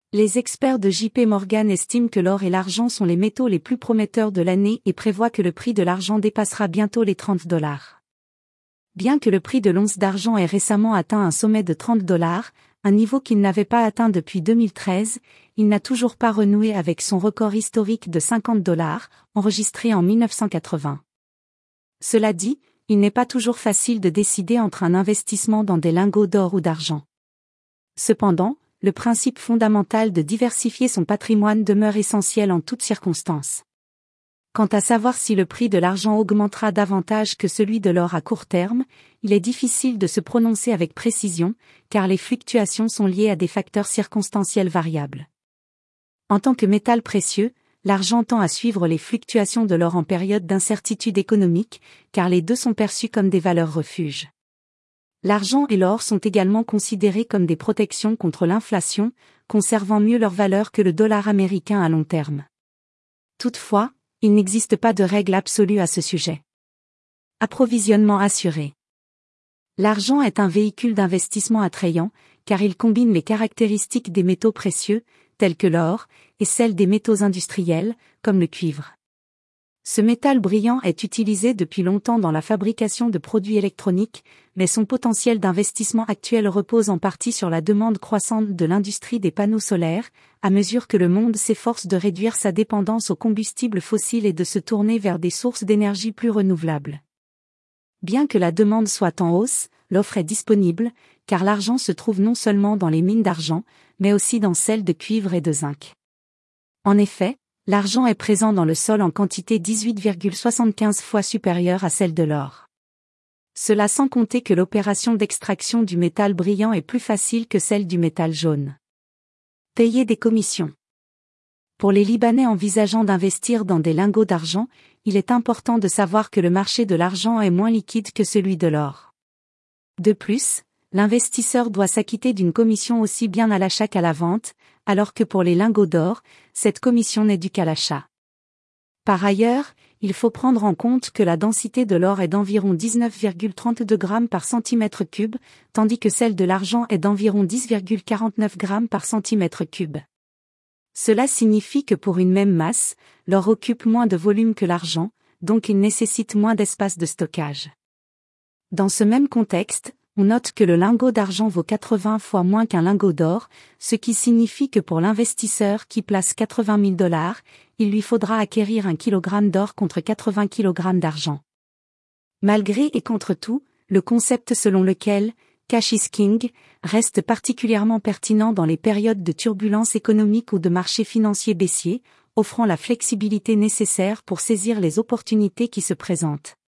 Les experts de JP Morgan estiment que l'or et l'argent sont les métaux les plus prometteurs de l'année et prévoient que le prix de l'argent dépassera bientôt les $30. Bien que le prix de l'once d'argent ait récemment atteint un sommet de $30, un niveau qu'il n'avait pas atteint depuis 2013, il n'a toujours pas renoué avec son record historique de $50, enregistré en 1980. Cela dit, il n'est pas toujours facile de décider entre un investissement dans des lingots d'or ou d'argent. Cependant, le principe fondamental de diversifier son patrimoine demeure essentiel en toutes circonstances. Quant à savoir si le prix de l'argent augmentera davantage que celui de l'or à court terme, il est difficile de se prononcer avec précision, car les fluctuations sont liées à des facteurs circonstanciels variables. En tant que métal précieux, l'argent tend à suivre les fluctuations de l'or en période d'incertitude économique, car les deux sont perçus comme des valeurs refuges. L'argent et l'or sont également considérés comme des protections contre l'inflation, conservant mieux leur valeur que le dollar américain à long terme. Toutefois, il n'existe pas de règle absolue à ce sujet. Approvisionnement assuré. L'argent est un véhicule d'investissement attrayant, car il combine les caractéristiques des métaux précieux, tels que l'or, et celles des métaux industriels, comme le cuivre. Ce métal brillant est utilisé depuis longtemps dans la fabrication de produits électroniques, mais son potentiel d'investissement actuel repose en partie sur la demande croissante de l'industrie des panneaux solaires, à mesure que le monde s'efforce de réduire sa dépendance aux combustibles fossiles et de se tourner vers des sources d'énergie plus renouvelables. Bien que la demande soit en hausse, l'offre est disponible, car l'argent se trouve non seulement dans les mines d'argent, mais aussi dans celles de cuivre et de zinc. En effet, l'argent est présent dans le sol en quantité 18,75 fois supérieure à celle de l'or. Cela sans compter que l'opération d'extraction du métal brillant est plus facile que celle du métal jaune. Payer des commissions. Pour les Libanais envisageant d'investir dans des lingots d'argent, il est important de savoir que le marché de l'argent est moins liquide que celui de l'or. De plus, l'investisseur doit s'acquitter d'une commission aussi bien à l'achat qu'à la vente, alors que pour les lingots d'or, cette commission n'est due qu'à l'achat. Par ailleurs, il faut prendre en compte que la densité de l'or est d'environ 19,32 grammes par centimètre cube, tandis que celle de l'argent est d'environ 10,49 grammes par centimètre cube. Cela signifie que pour une même masse, l'or occupe moins de volume que l'argent, donc il nécessite moins d'espace de stockage. Dans ce même contexte, on note que le lingot d'argent vaut 80 fois moins qu'un lingot d'or, ce qui signifie que pour l'investisseur qui place $80 000, il lui faudra acquérir 1 kg d'or contre 80 kg d'argent. Malgré et contre tout, le concept selon lequel « cash is king » reste particulièrement pertinent dans les périodes de turbulence économique ou de marché financier baissier, offrant la flexibilité nécessaire pour saisir les opportunités qui se présentent.